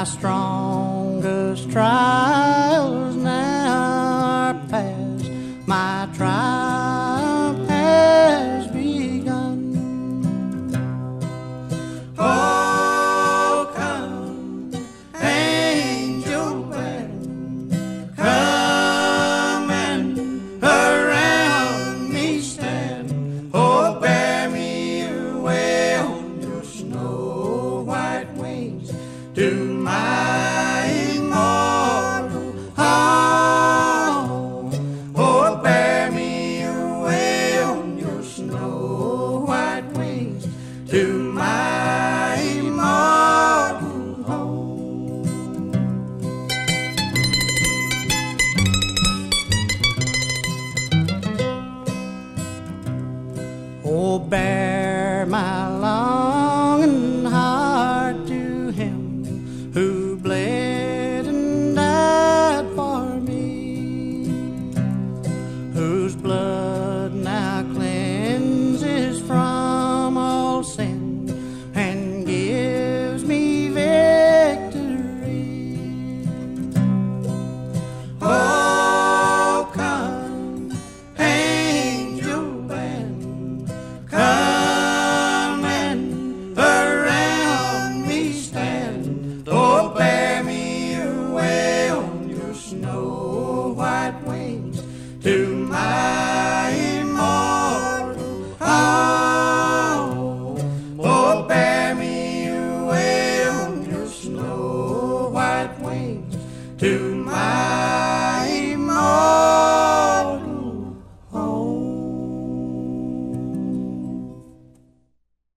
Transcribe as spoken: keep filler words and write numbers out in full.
My strongest trials now are past. My triumph has begun. Oh, come, angel band, come and around me stand. Oh, bear me away on your snow white wings to my immortal home. Oh, bear me away on your snow white wings to my immortal home. Oh, bear my longing heart to him who bled and died for me, whose blood now cleanses from all sin and gives me victory. Oh, come, angel band, come and around me stand. Oh, bear me away on your snow white wings to my immortal home. Oh, bear me away on your snow white wings to my